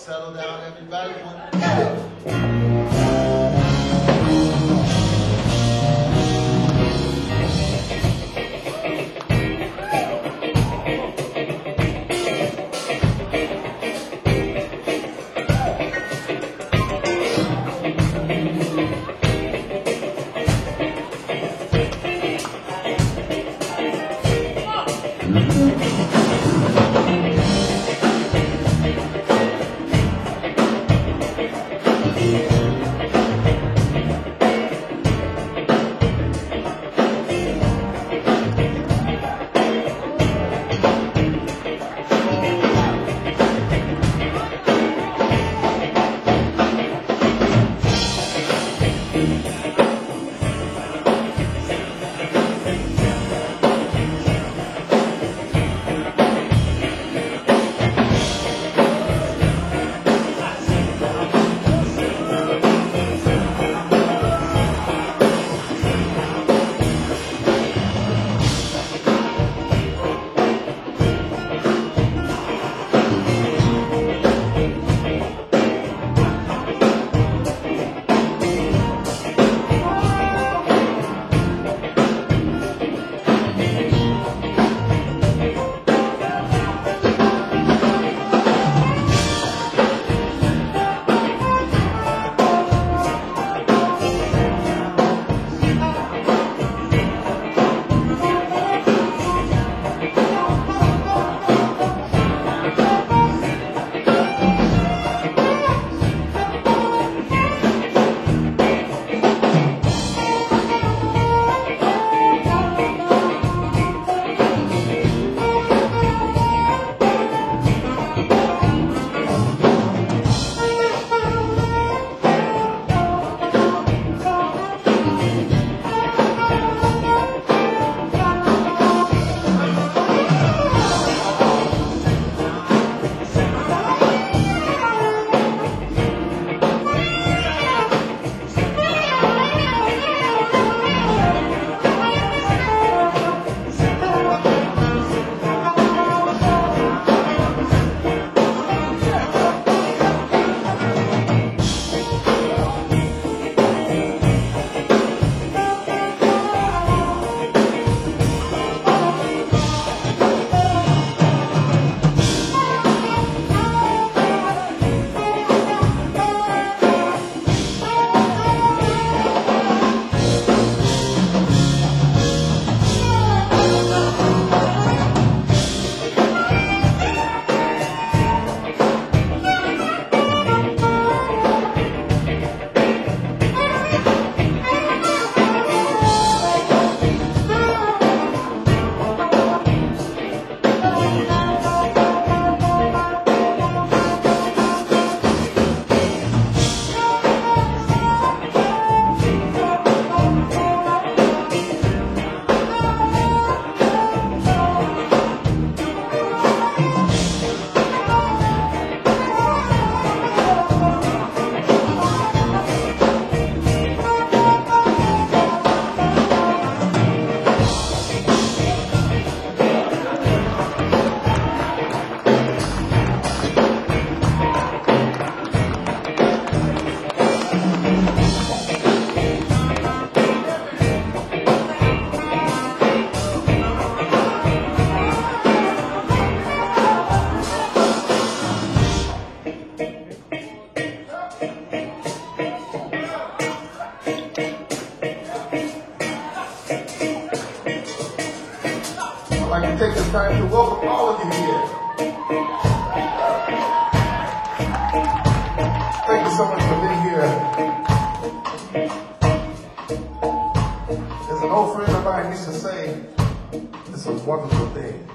Settle down, everybody. I'd like to take this time to welcome all of you here. Thank you so much for being here. As an old friend of mine used to say, it's a wonderful thing.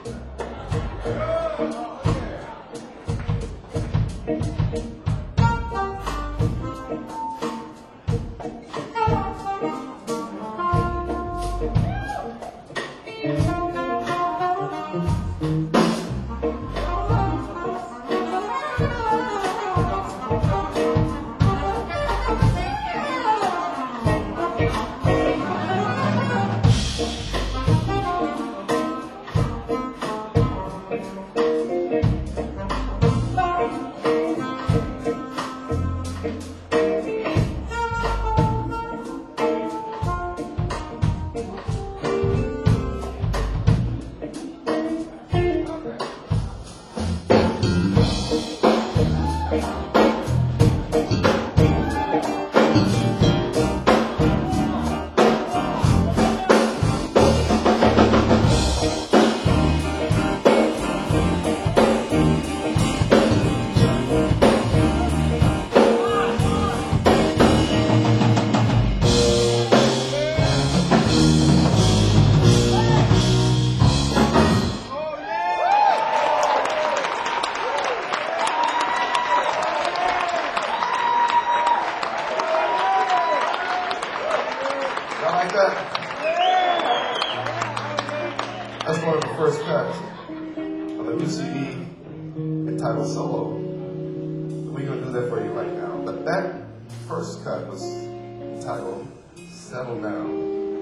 entitled Solo. We're going to do that for you right now. But that first cut was entitled Settle Down.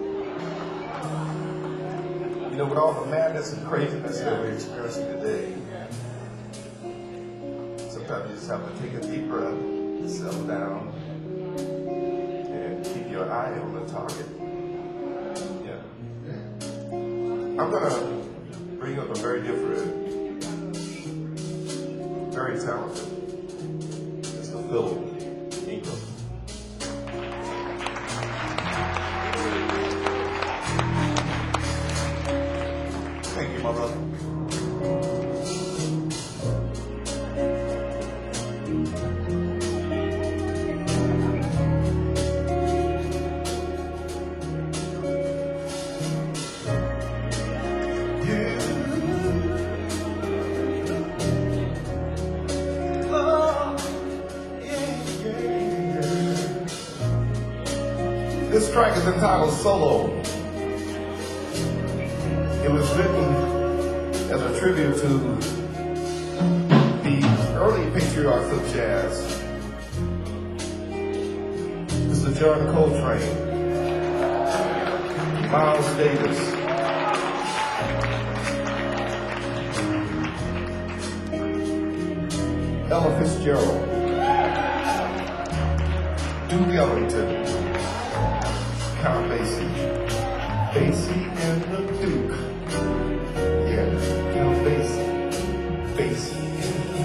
You know, with all the madness and craziness that we're experiencing today, sometimes you just have to take a deep breath, settle down, and keep your eye on the target. Yeah. I'm going to bring up a very different, very talented, Mr. Phil Ingram. Thank you, my brother. This track is entitled Solo. It was written as a tribute to the early patriarchs of jazz, Mr. John Coltrane, Miles Davis, Ella Fitzgerald, Duke Ellington, Count Basie, Basie and the Duke. Yeah, Count Basie, Basie and the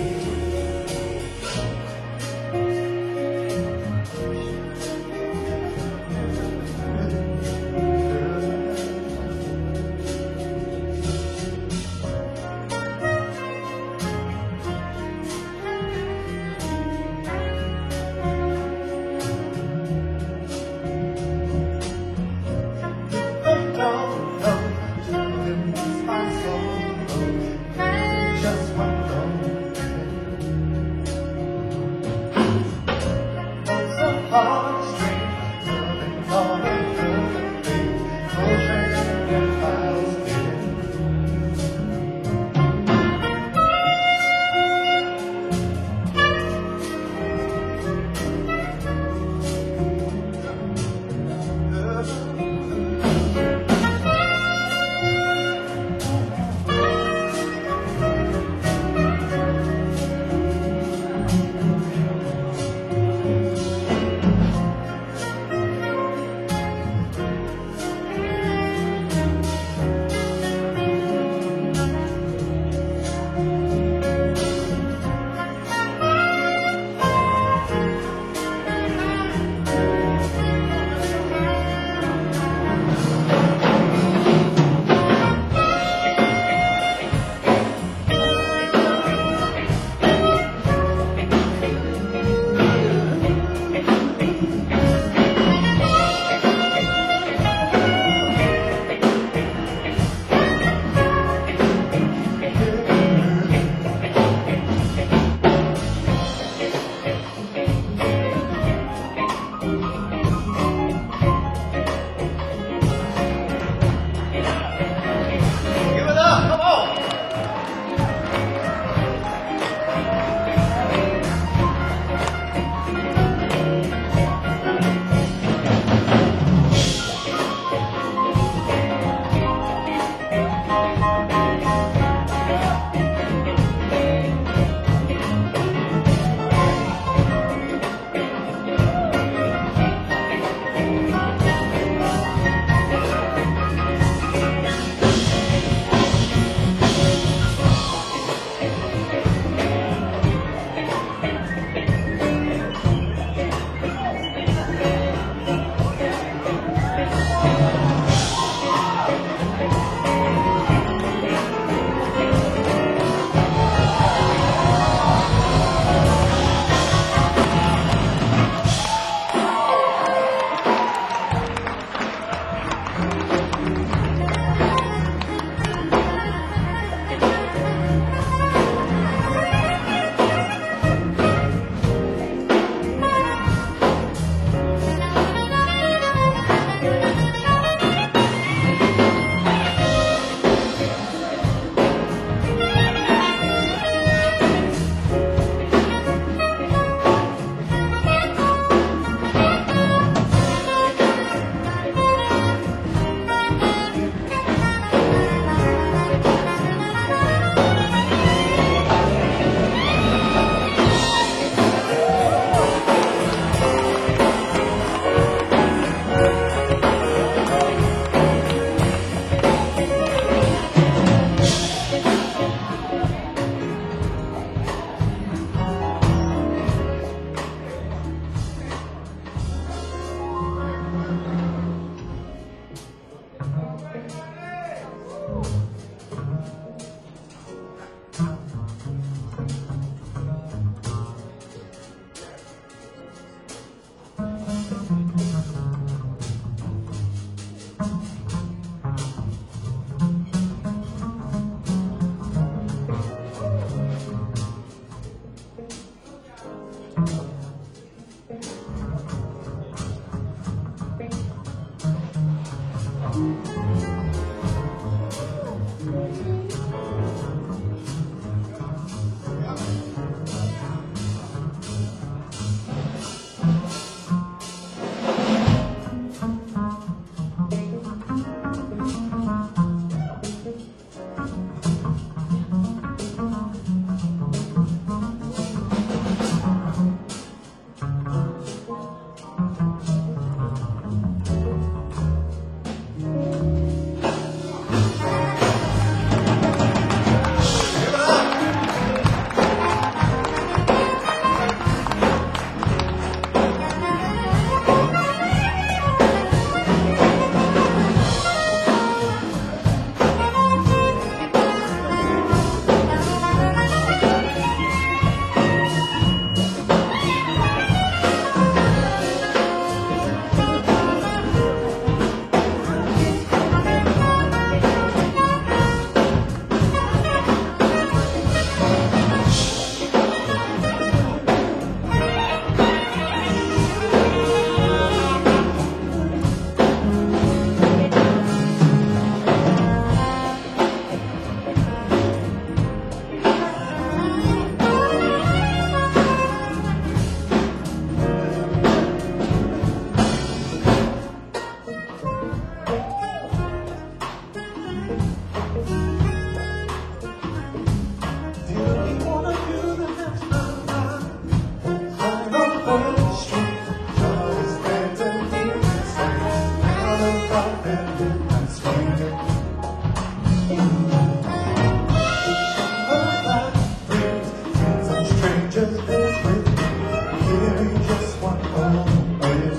just quit. Here you just want home with.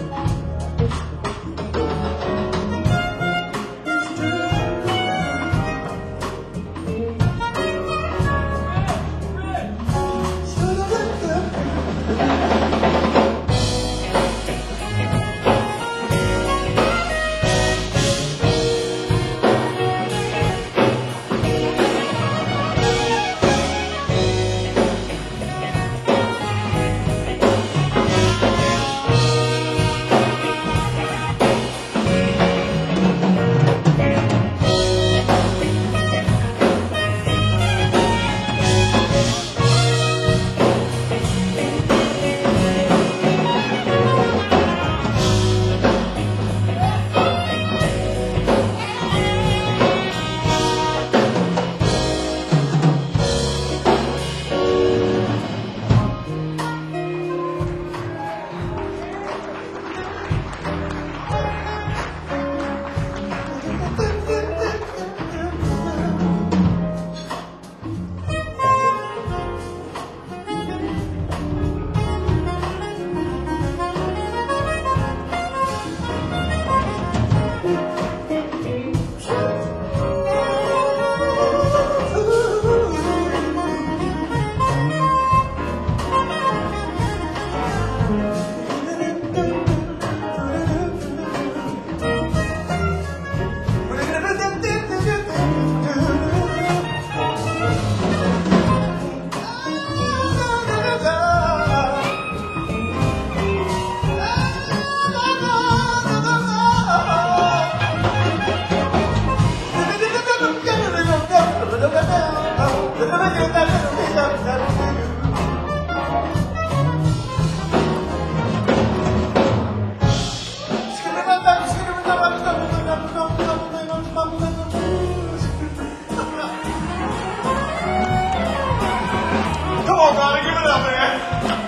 Come on, God, give it up, man.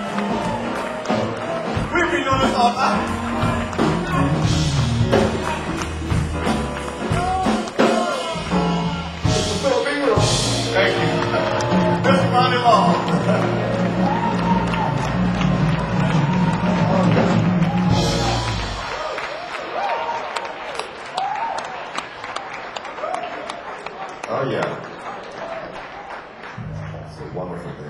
We've been doing this all night. Thank you. Mr. Ronnie Law. Oh, yeah. It's a wonderful day.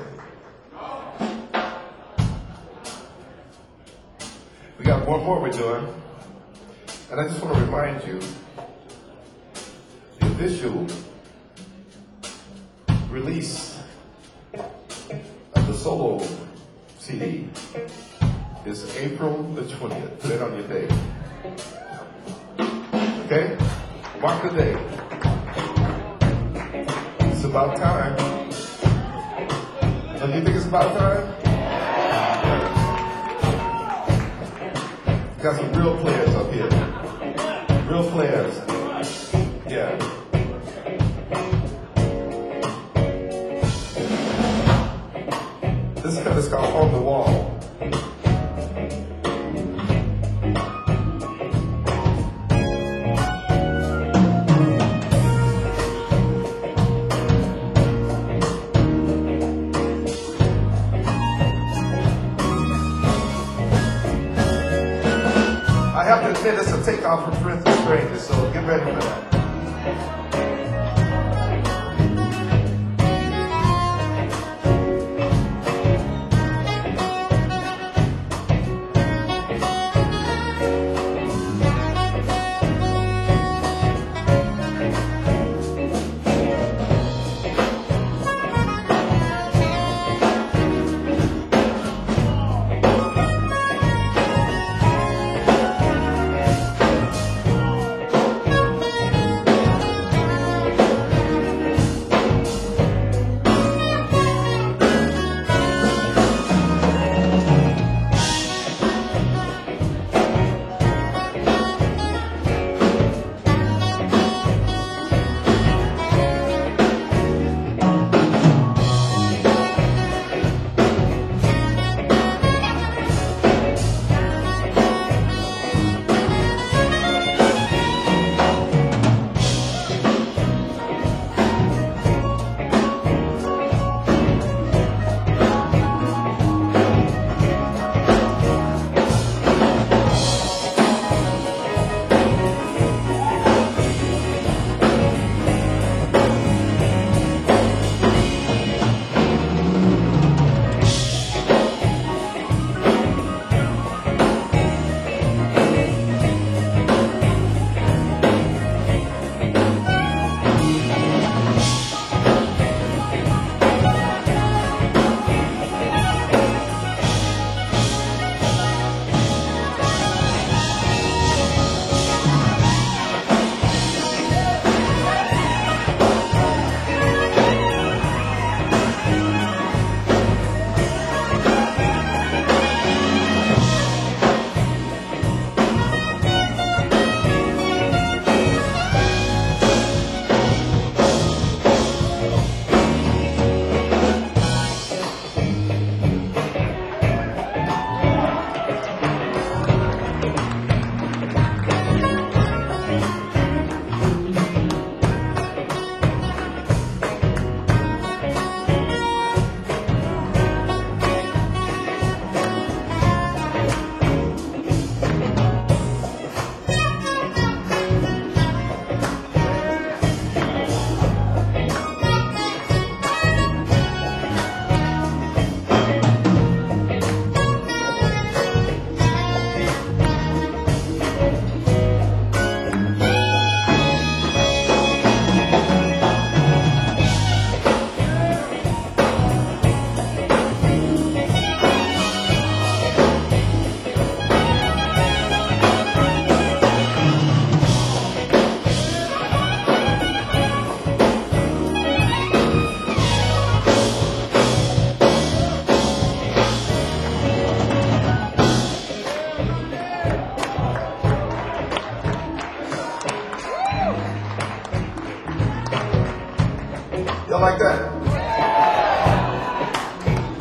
We got one more we're doing. And I just want to remind you, the official release of the solo CD is April the 20th. Put it on your day. Okay? Mark the day. It's about time. Don't you think it's about time? Got some real players up here. Real players. Yeah. This is called On the Wall. I have to admit, it's a takeoff from Friends and Strangers, so get ready for that.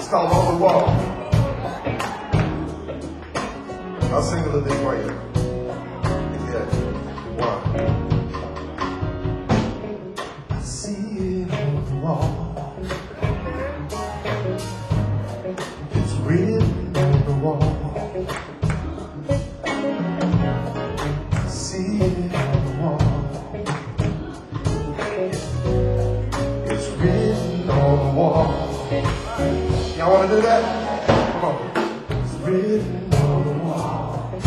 It's called On the Wall. I'll sing a little bit for you. Yeah. One. I see it on the wall. It's written on the wall. I see it on the wall. It's written on the wall. Y'all want to do that? Come on. It's written on the wall.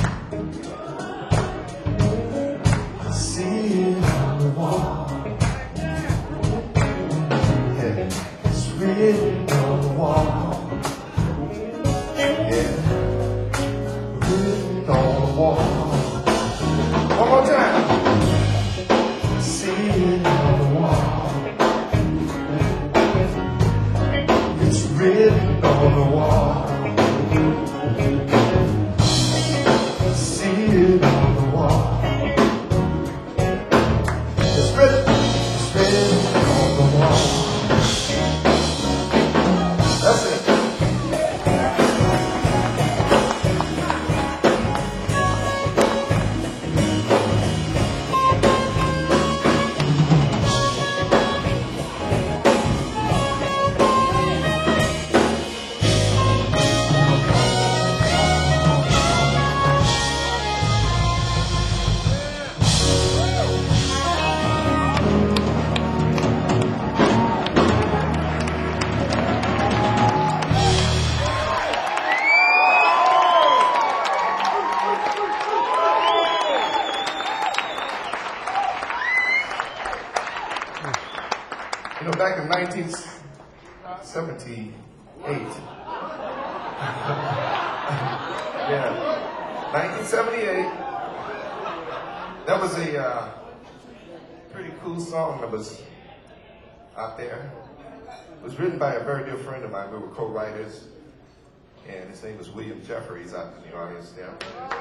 I see it on the wall. Yeah. It's written on the wall. Yeah. Written on the wall. One more time. See it on the wall. It's written on the wall. See it on the wall. It's written on the wall. That's it. You know, back in 1978, yeah, 1978, that was a pretty cool song that was out there. It was written by a very dear friend of mine. We were co-writers, and his name was William Jeffries, out in the audience there.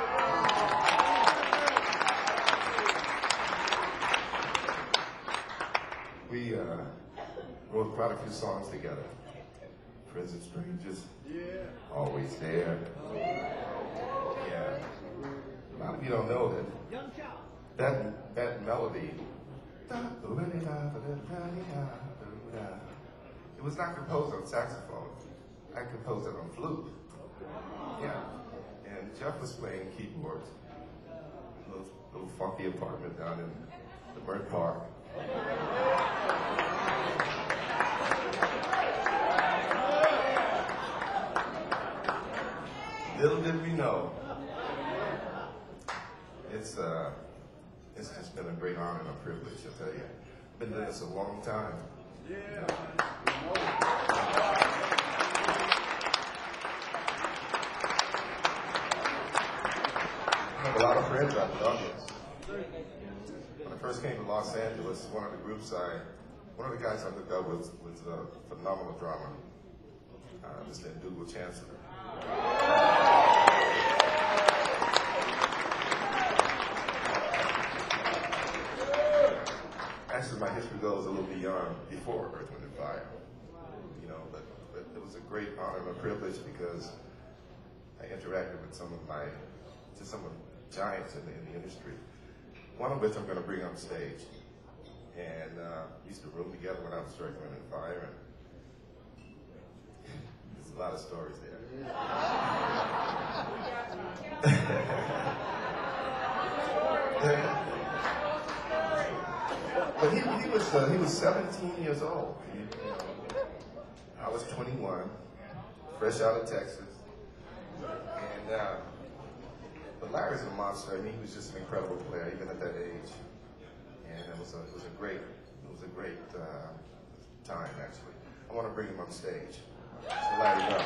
We wrote quite a few songs together. Friends and Strangers, Always There. Yeah. A lot of you don't know that melody, it was not composed on saxophone. I composed it on flute. Yeah. And Jeff was playing keyboards. A little funky apartment down in the Burnt Park. Little did we know, it's just been a great honor and a privilege, I tell you. Been doing this a long time. Yeah. I have a lot of friends out in the audience. When I first came to Los Angeles, one of the guys I hooked up with was a phenomenal drummer, Mr. Dougal Chancellor. Actually, my history goes a little before Earth, Wind, and Fire. You know, but it was a great honor and a privilege because I interacted with some of the giants in the industry. One of which I'm going to bring on stage. And we used to room together when I was Earth, Wind, and Fire. And there's a lot of stories there. But he was 17 years old. I was 21, fresh out of Texas. And but Larry's a monster. I mean, he was just an incredible player, even at that age. And it was a great time, actually. I want to bring him on stage. So Larry, go.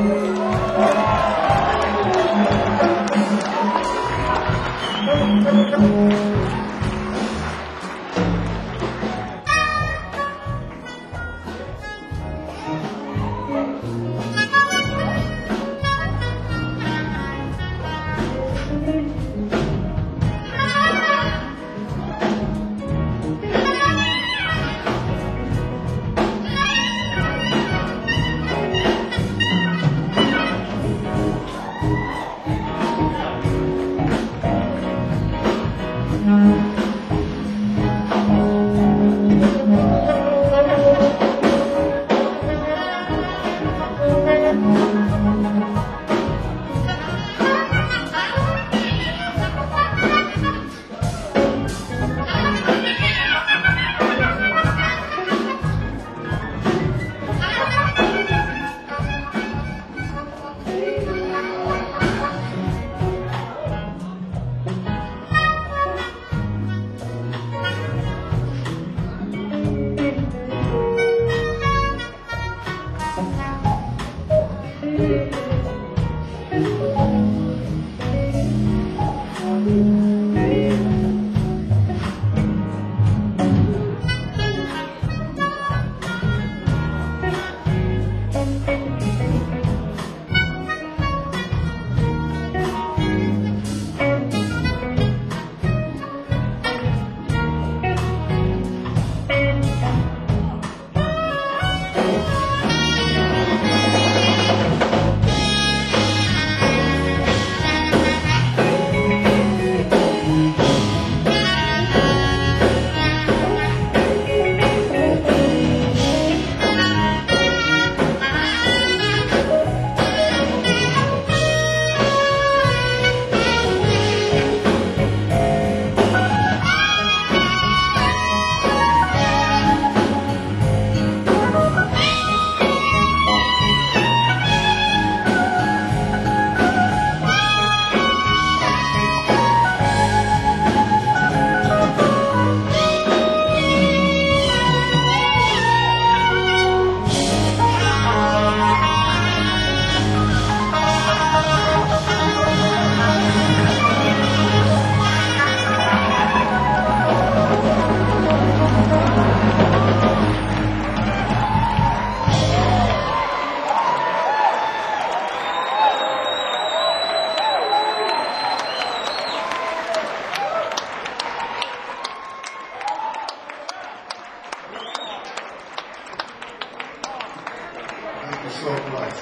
Thank you so much.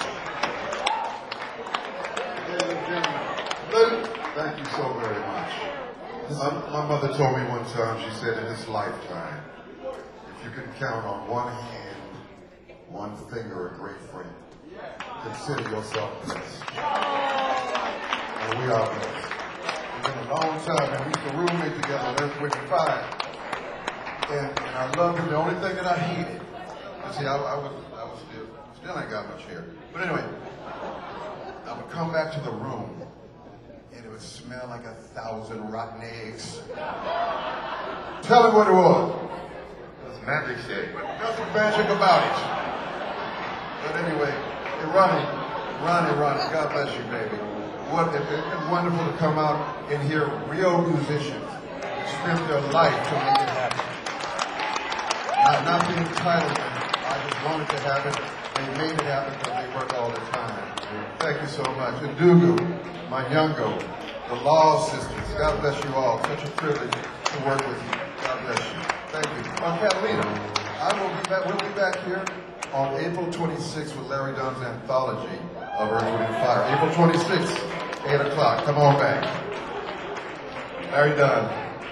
Ladies and gentlemen, thank you so very much. My mother told me one time, she said in this lifetime, if you can count on one hand, one finger, a great friend, consider yourself blessed. And we are blessed. It's been a long time, and we used to roommate together on Earth, Wind, and Fire. And I loved it. The only thing that I hated, you see, I was still ain't got much hair. But anyway, I would come back to the room, and it would smell like 1,000 rotten eggs. Tell me what it was. It was magic shit. But nothing magic about it. But anyway, hey, Ronnie, God bless you, baby. It's been wonderful to come out and hear real musicians spend their life to make it happen. Not being entitled, I just wanted to have it. They made it happen because they work all the time. Thank you so much. And Dugu, my Youngo, the Law Sisters, God bless you all. Such a privilege to work with you. God bless you. Thank you. Catalina, we'll be back here on April 26th with Larry Dunn's anthology of Earth, Wind, and Fire. April 26th, 8 o'clock. Come on back. Larry Dunn.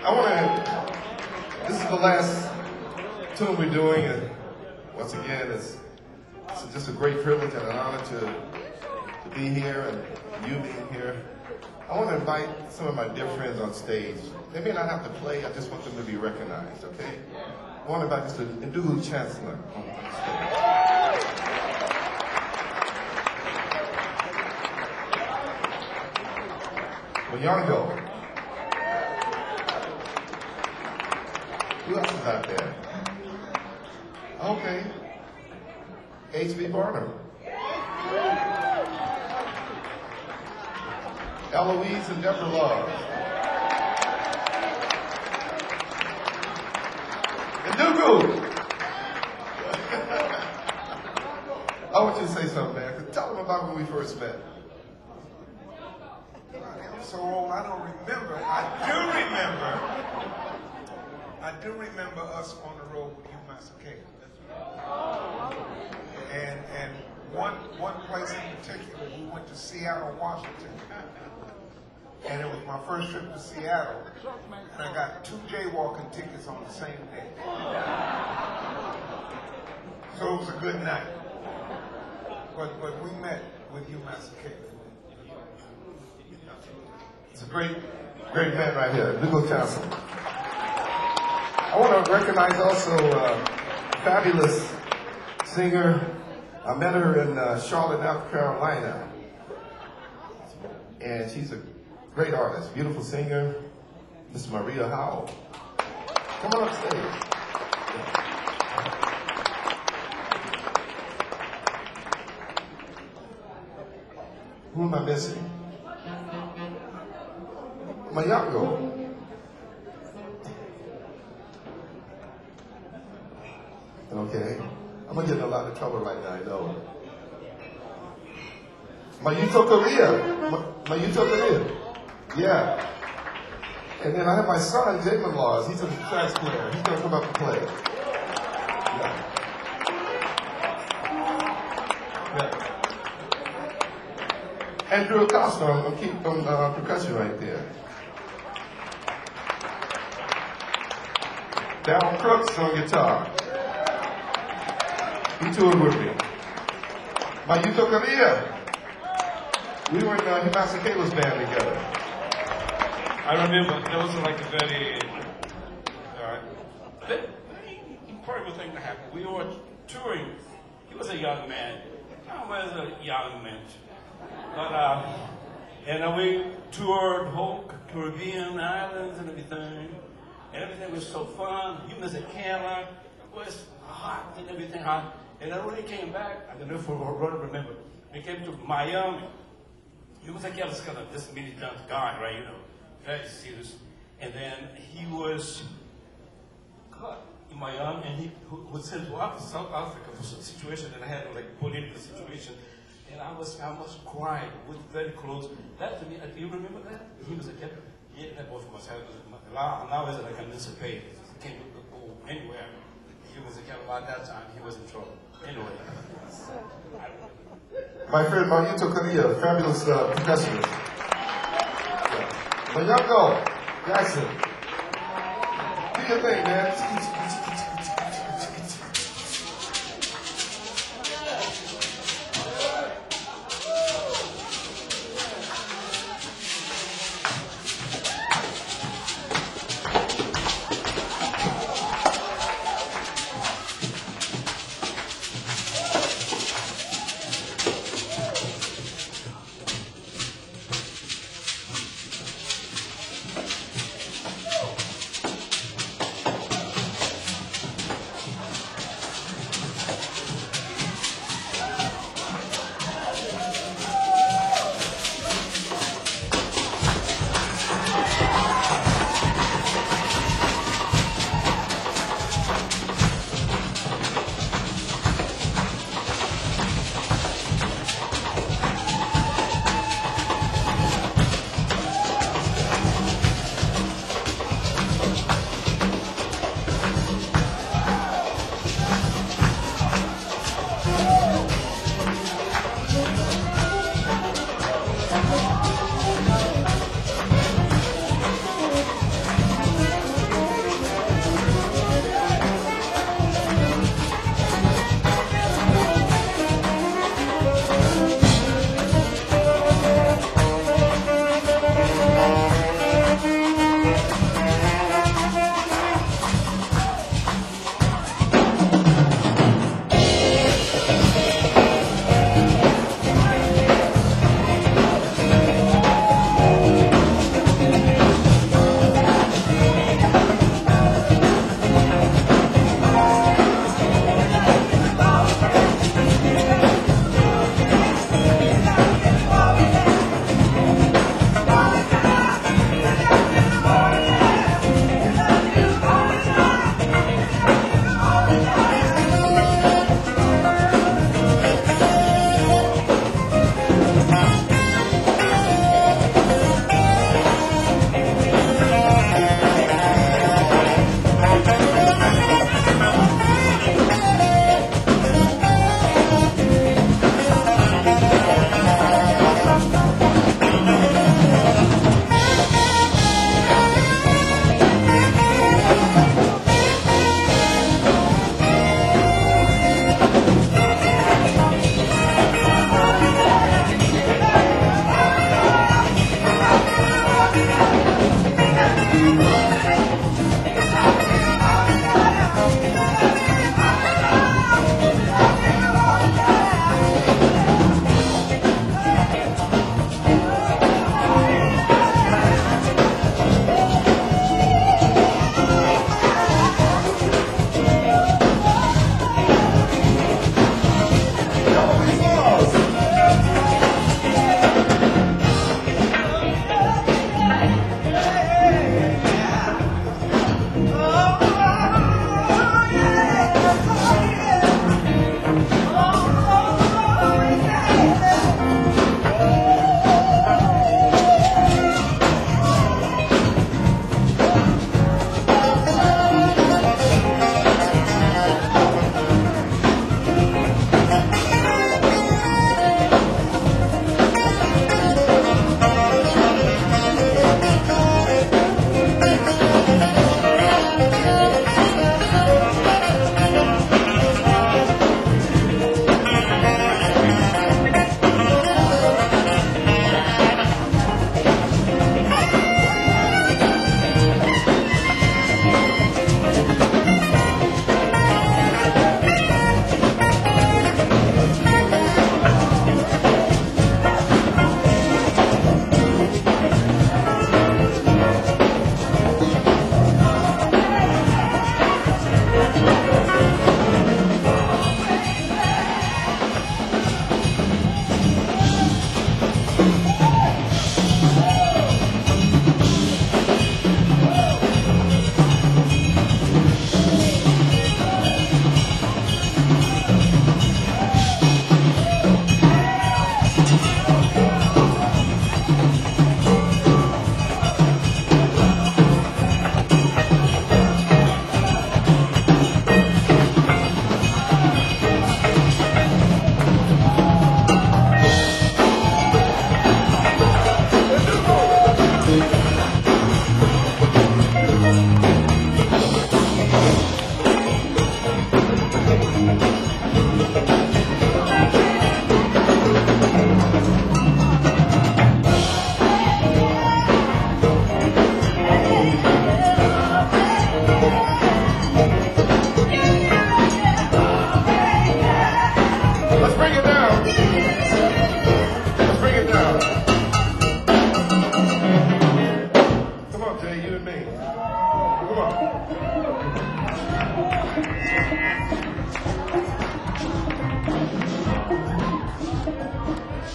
This is the last tune we're doing, and once again, it's just a great privilege and an honor to be here and you being here. I want to invite some of my dear friends on stage. They may not have to play, I just want them to be recognized, okay? I want to invite Mr. Ndugu Chancellor on stage. Moyongo. Who else is out there? Okay. H.B. Barnum. Eloise and Deborah Love. And Nugu. I want you to say something, man. 'Cause tell them about when we first met. I'm so old, I don't remember. I do remember us on the road with you, Masakela. And one place in particular, we went to Seattle, Washington. And it was my first trip to Seattle. And I got 2 jaywalking tickets on the same day. So it was a good night. But we met with you, Masakela. It's a great man right here, Nugu Townsend. I want to recognize also a fabulous singer. I met her in Charlotte, North Carolina. And she's a great artist, beautiful singer, Miss Maria Howell. Come on up stage. Who am I missing? Mayako. Okay. I'm gonna get in a lot of trouble right now, I know. Mayuto Korea. Yeah. And then I have my son, Jamin Laws. He's a sax player. He's gonna come up and play. Yeah. Yeah. Andrew Acosta, I'm keeping percussion right there. Darryl Crooks on guitar. He toured with me. Mayuto Korea. We were in Himasakela's band together. I remember that was like a very incredible thing that happened. We were touring. He was a young man. I was a young man. But and we toured whole Caribbean islands and everything. And everything was so fun. He was at Caroline. It was hot and everything hot. And then when he came back, I don't know if we remember, we came to Miami. He was like, kind of this militant guy, right? You know, very serious. And then he was caught in Miami, and he was sent to South Africa for some situation that I had, like political situation. And I was crying. We were very close. That to me, do you remember that? He was a deputy. Yeah, that both of us had. Now is like an emancipate. He can't go anywhere. He was a captain at that time. He was in trouble. Anyway. My friend Mayuto Korea, fabulous percussionist. Yeah. Mayako Jackson. Do your thing, man.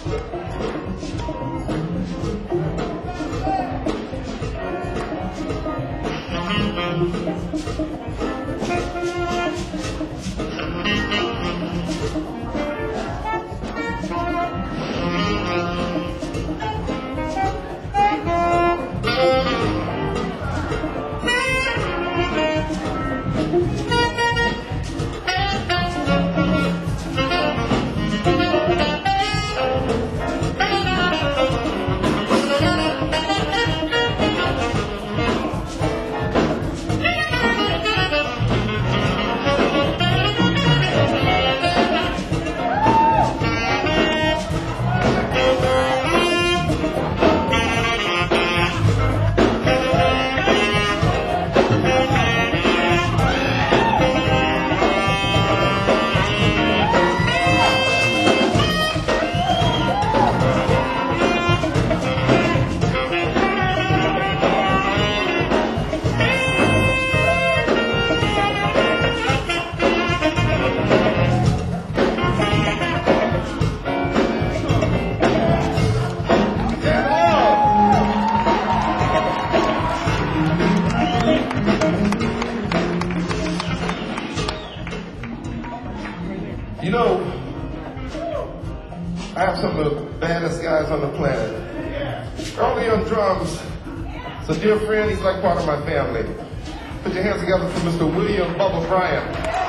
You know, I have some of the baddest guys on the planet. Early on drums, it's a dear friend, he's like part of my family. Put your hands together for Mr. William Bubba Bryant.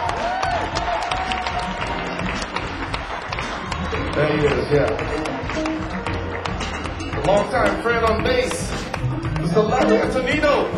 There he is, yeah. A longtime friend on bass, Mr. Larry Antonino.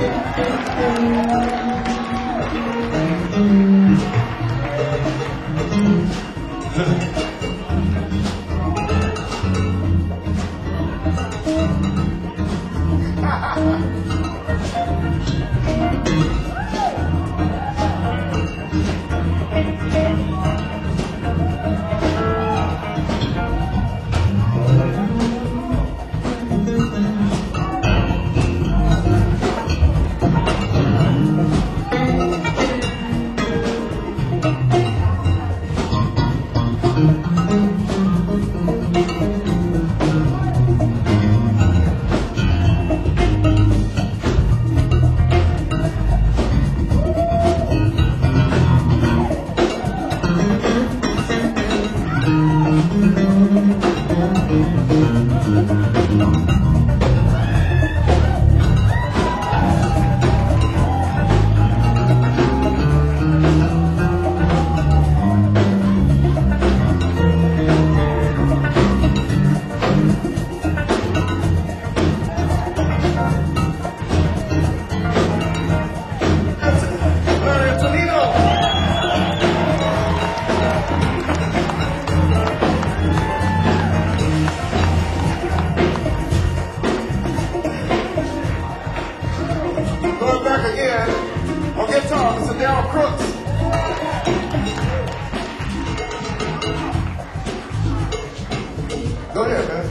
Go ahead, man.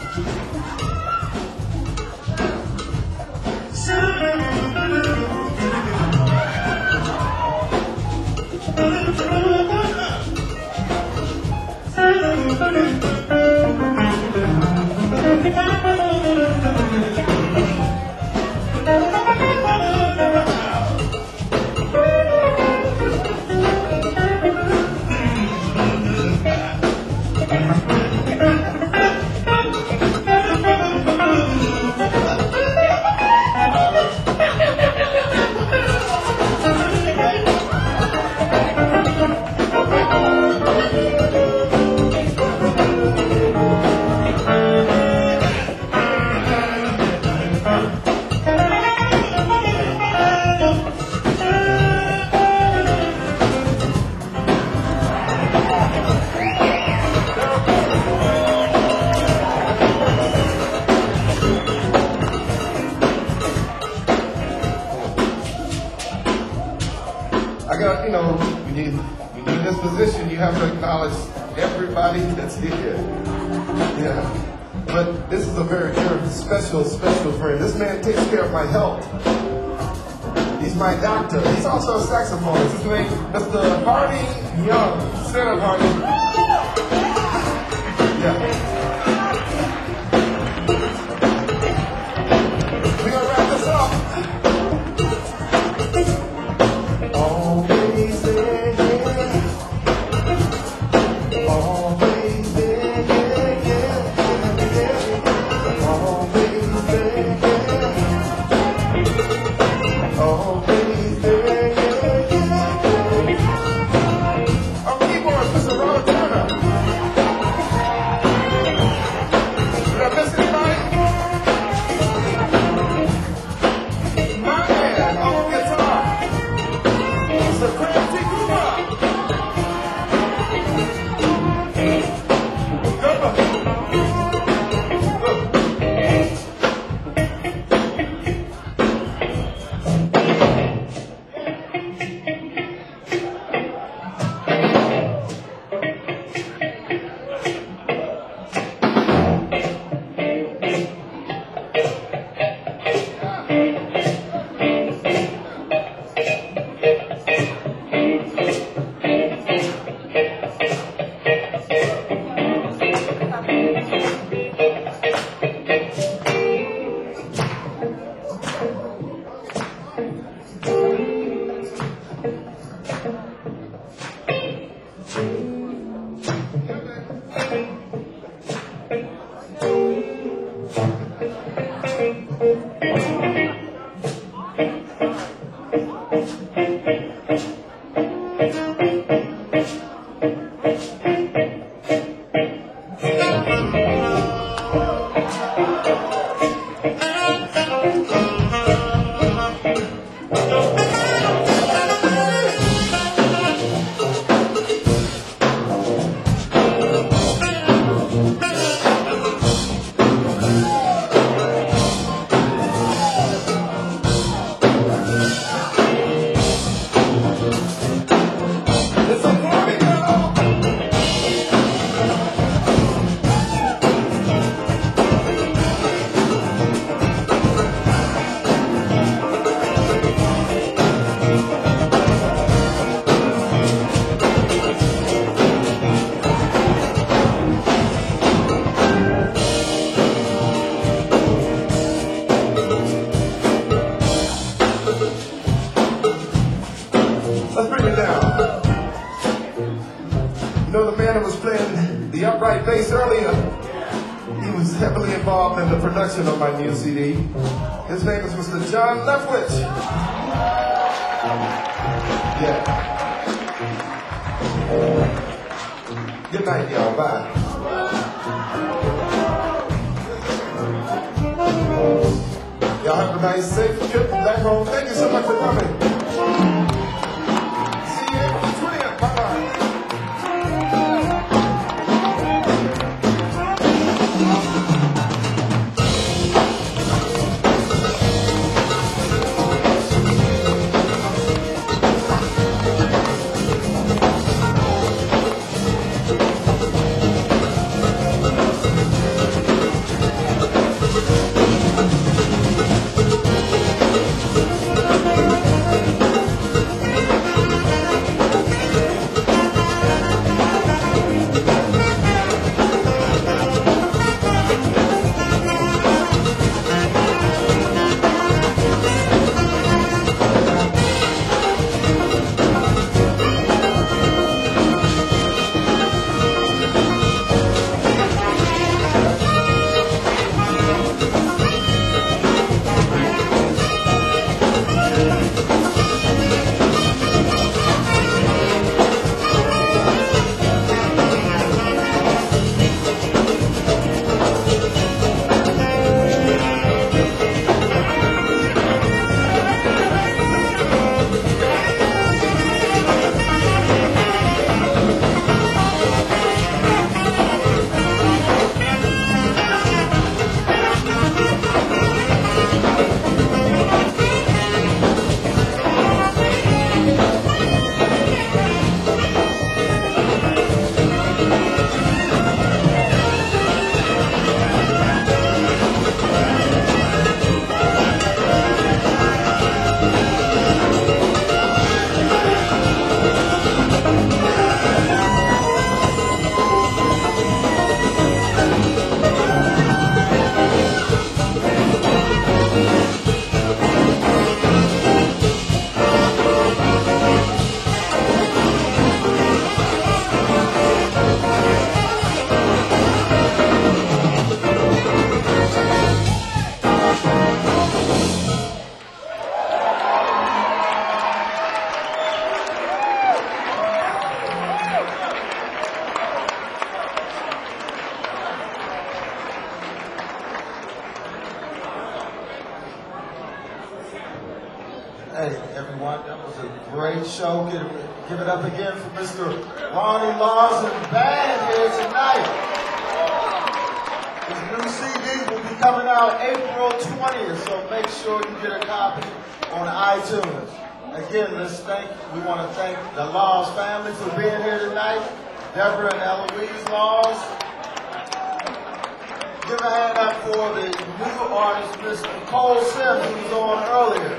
I got, when you're in this position, you have to acknowledge everybody that's here. Yeah. But this is a very, very special friend. This man takes care of my health. He's my doctor. He's also a saxophonist. His name is Mr. Hardy Young. Stand up, Hardy. Yeah. Let's bring it down. You know the man who was playing the upright bass earlier? He was heavily involved in the production of my new CD. His name is Mr. John Leftwich. Yeah. Good night, y'all. Bye. Y'all have a nice, safe trip back home. Thank you so much for coming. See you April 20th. Bye-bye. Hey, everyone, that was a great show. Give it up again for Mr. Ronnie Laws and band here tonight. His new CD will be coming out April 20th, so make sure you get a copy on iTunes. Again, we want to thank the Laws family for being here tonight. Deborah and Eloise Laws. Give a hand up for the new artist, Mr. Cole Sims, who was on earlier.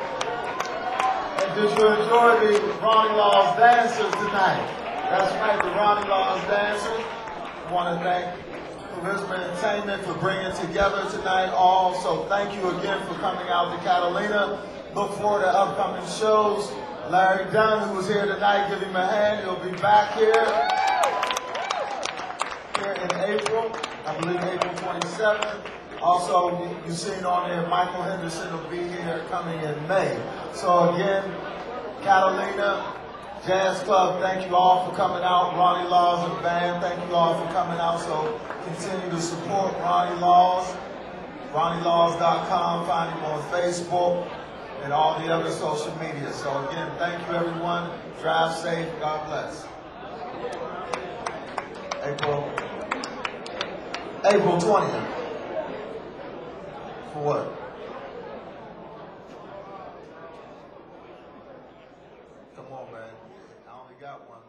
Did you enjoy the Ronnie Laws dancers tonight? That's right, the Ronnie Laws dancers. I want to thank Charisma Entertainment for bringing together tonight all. So thank you again for coming out to Catalina. Look forward to upcoming shows. Larry Dunn, who was here tonight, give him a hand. He'll be back here. I believe April 27th. Also, you've seen on there, Michael Henderson will be here coming in May. So again, Catalina, Jazz Club, thank you all for coming out. Ronnie Laws and band, thank you all for coming out. So continue to support Ronnie Laws. RonnieLaws.com, find him on Facebook and all the other social media. So again, thank you everyone. Drive safe. God bless. April 20th. For what?